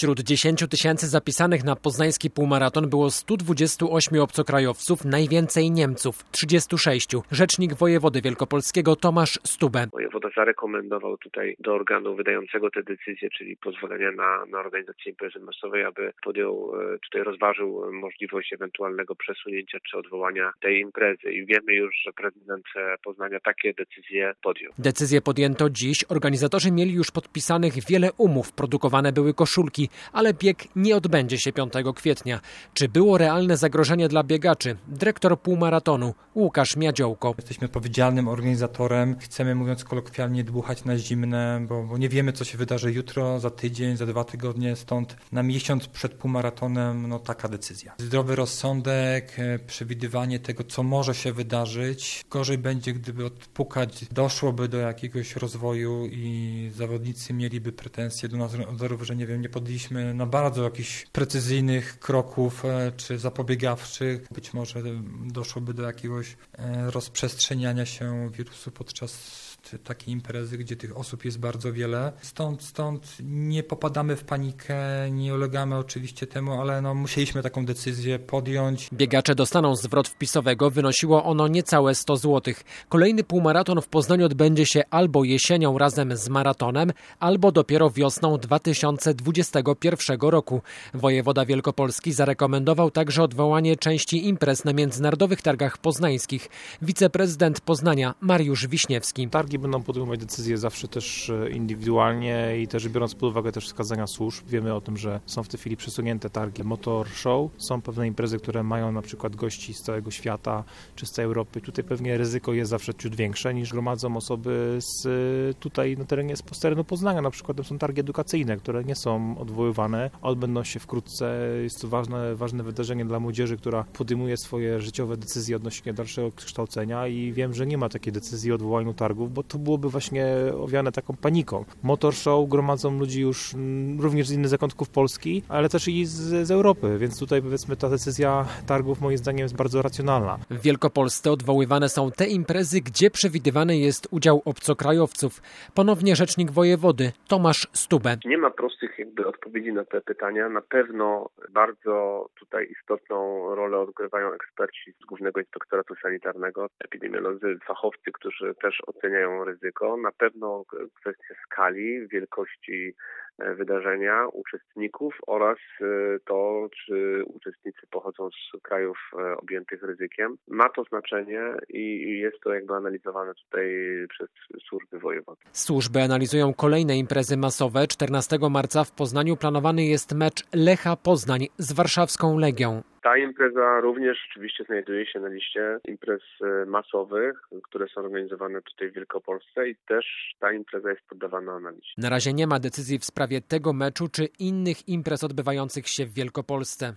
Wśród 10 tysięcy zapisanych na poznański półmaraton było 128 obcokrajowców, najwięcej Niemców, 36. Rzecznik wojewody wielkopolskiego Tomasz Stube. Wojewoda zarekomendował tutaj do organu wydającego te decyzje, czyli pozwolenia na organizację imprezy masowej, aby rozważył możliwość ewentualnego przesunięcia czy odwołania tej imprezy. I wiemy już, że prezydent Poznania takie decyzje podjął. Decyzję podjęto dziś. Organizatorzy mieli już podpisanych wiele umów. Produkowane były koszulki, ale bieg nie odbędzie się 5 kwietnia. Czy było realne zagrożenie dla biegaczy? Dyrektor półmaratonu Łukasz Miadziołko. Jesteśmy odpowiedzialnym organizatorem. Chcemy, mówiąc kolokwialnie, dmuchać na zimne, bo nie wiemy, co się wydarzy jutro, za tydzień, za 2 tygodnie. Stąd na miesiąc przed półmaratonem taka decyzja. Zdrowy rozsądek, przewidywanie tego, co może się wydarzyć. Gorzej będzie, gdyby odpukać, doszłoby do jakiegoś rozwoju i zawodnicy mieliby pretensje do nas, że nie podjęliśmy na bardzo jakichś precyzyjnych kroków czy zapobiegawczych. Być może doszłoby do jakiegoś rozprzestrzeniania się wirusu podczas takiej imprezy, gdzie tych osób jest bardzo wiele. Stąd nie popadamy w panikę, nie ulegamy oczywiście temu, ale musieliśmy taką decyzję podjąć. Biegacze dostaną zwrot wpisowego, wynosiło ono niecałe 100 zł. Kolejny półmaraton w Poznaniu odbędzie się albo jesienią razem z maratonem, albo dopiero wiosną 2021 roku. Wojewoda Wielkopolski zarekomendował także odwołanie części imprez na Międzynarodowych Targach Poznańskich. Wiceprezydent Poznania Mariusz Wiśniewski. Targi będą podejmować decyzje zawsze też indywidualnie i też biorąc pod uwagę też wskazania służb. Wiemy o tym, że są w tej chwili przesunięte targi Motor Show. Są pewne imprezy, które mają na przykład gości z całego świata czy z całej Europy. Tutaj pewnie ryzyko jest zawsze ciut większe niż gromadzą osoby tutaj na terenie, z terenu Poznania. Na przykład są targi edukacyjne, które nie są odwoływane. Odbędą się wkrótce. Jest to ważne wydarzenie dla młodzieży, która podejmuje swoje życiowe decyzje odnośnie dalszego kształcenia i wiem, że nie ma takiej decyzji o odwołaniu targów, bo to byłoby właśnie owiane taką paniką. Motor Show gromadzą ludzi już również z innych zakątków Polski, ale też i z Europy, więc tutaj powiedzmy ta decyzja targów moim zdaniem jest bardzo racjonalna. W Wielkopolsce odwoływane są te imprezy, gdzie przewidywany jest udział obcokrajowców. Ponownie rzecznik wojewody Tomasz Stube. Nie ma prostych odpowiedzi na te pytania. Na pewno bardzo tutaj istotną rolę odgrywają eksperci z Głównego Inspektoratu Sanitarnego, epidemiolodzy, fachowcy, którzy też oceniają ryzyko. Na pewno kwestia skali, wielkości wydarzenia, uczestników oraz to, czy uczestnicy pochodzą z krajów objętych ryzykiem. Ma to znaczenie i jest to analizowane tutaj przez służby wojewódzkie. Służby analizują kolejne imprezy masowe. 14 marca w Poznaniu planowany jest mecz Lecha Poznań z warszawską Legią. Ta impreza również oczywiście znajduje się na liście imprez masowych, które są organizowane tutaj w Wielkopolsce i też ta impreza jest poddawana analizie. Na razie nie ma decyzji w sprawie tego meczu czy innych imprez odbywających się w Wielkopolsce.